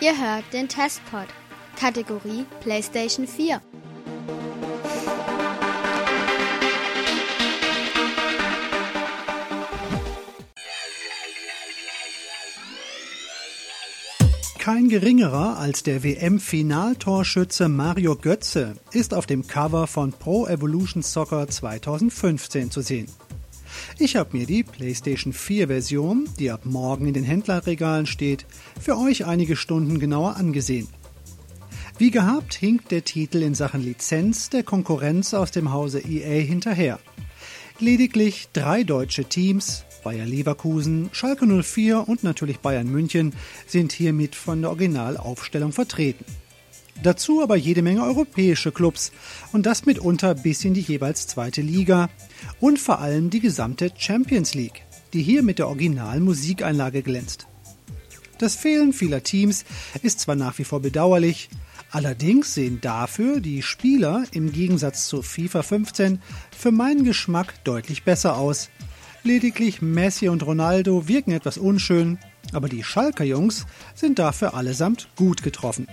Ihr hört den Testpod, Kategorie PlayStation 4. Kein geringerer als der WM-Finaltorschütze Mario Götze ist auf dem Cover von Pro Evolution Soccer 2015 zu sehen. Ich habe mir die PlayStation 4-Version, die ab morgen in den Händlerregalen steht, für euch einige Stunden genauer angesehen. Wie gehabt hinkt der Titel in Sachen Lizenz der Konkurrenz aus dem Hause EA hinterher. Lediglich 3 deutsche Teams, Bayer Leverkusen, Schalke 04 und natürlich Bayern München, sind hiermit von der Originalaufstellung vertreten. Dazu aber jede Menge europäische Clubs und das mitunter bis in die jeweils zweite Liga und vor allem die gesamte Champions League, die hier mit der Originalmusikeinlage glänzt. Das Fehlen vieler Teams ist zwar nach wie vor bedauerlich, allerdings sehen dafür die Spieler im Gegensatz zu FIFA 15 für meinen Geschmack deutlich besser aus. Lediglich Messi und Ronaldo wirken etwas unschön, aber die Schalker Jungs sind dafür allesamt gut getroffen.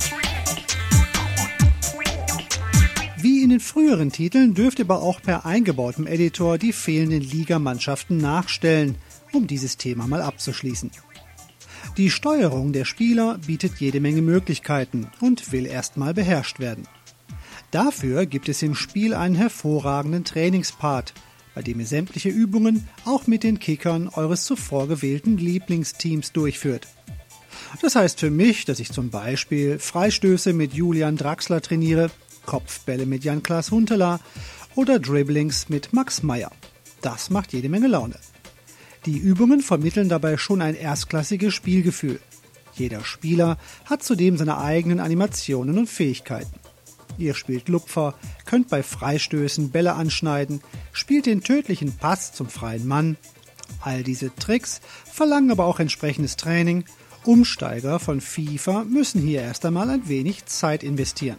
Wie in den früheren Titeln dürft ihr aber auch per eingebautem Editor die fehlenden Ligamannschaften nachstellen, um dieses Thema mal abzuschließen. Die Steuerung der Spieler bietet jede Menge Möglichkeiten und will erstmal beherrscht werden. Dafür gibt es im Spiel einen hervorragenden Trainingspart, bei dem ihr sämtliche Übungen auch mit den Kickern eures zuvor gewählten Lieblingsteams durchführt. Das heißt für mich, dass ich zum Beispiel Freistöße mit Julian Draxler trainiere, Kopfbälle mit Jan-Klaas Huntelaar oder Dribblings mit Max Meyer. Das macht jede Menge Laune. Die Übungen vermitteln dabei schon ein erstklassiges Spielgefühl. Jeder Spieler hat zudem seine eigenen Animationen und Fähigkeiten. Ihr spielt Lupfer, könnt bei Freistößen Bälle anschneiden, spielt den tödlichen Pass zum freien Mann. All diese Tricks verlangen aber auch entsprechendes Training. Umsteiger von FIFA müssen hier erst einmal ein wenig Zeit investieren.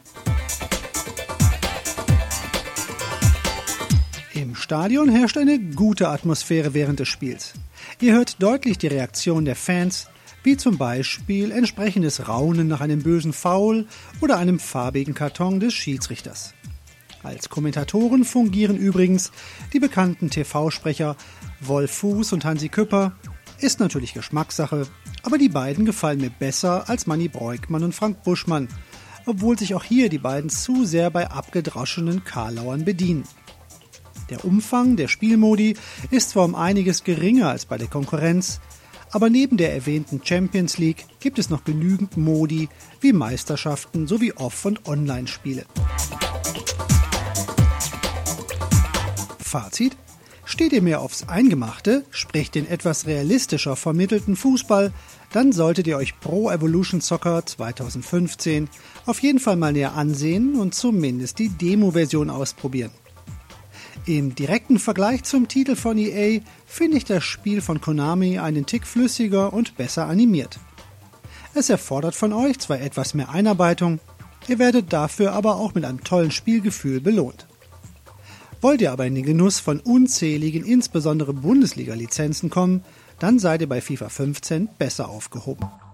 Im Stadion herrscht eine gute Atmosphäre während des Spiels. Ihr hört deutlich die Reaktion der Fans, wie zum Beispiel entsprechendes Raunen nach einem bösen Foul oder einem farbigen Karton des Schiedsrichters. Als Kommentatoren fungieren übrigens die bekannten TV-Sprecher Wolf Fuß und Hansi Küpper. Ist natürlich Geschmackssache, aber die beiden gefallen mir besser als Manni Breukmann und Frank Buschmann, obwohl sich auch hier die beiden zu sehr bei abgedroschenen Karlauern bedienen. Der Umfang der Spielmodi ist zwar um einiges geringer als bei der Konkurrenz, aber neben der erwähnten Champions League gibt es noch genügend Modi wie Meisterschaften sowie Off- und Online-Spiele. Fazit: Steht ihr mehr aufs Eingemachte, sprich den etwas realistischer vermittelten Fußball, dann solltet ihr euch Pro Evolution Soccer 2015 auf jeden Fall mal näher ansehen und zumindest die Demo-Version ausprobieren. Im direkten Vergleich zum Titel von EA finde ich das Spiel von Konami einen Tick flüssiger und besser animiert. Es erfordert von euch zwar etwas mehr Einarbeitung, ihr werdet dafür aber auch mit einem tollen Spielgefühl belohnt. Wollt ihr aber in den Genuss von unzähligen, insbesondere Bundesliga-Lizenzen kommen, dann seid ihr bei FIFA 15 besser aufgehoben.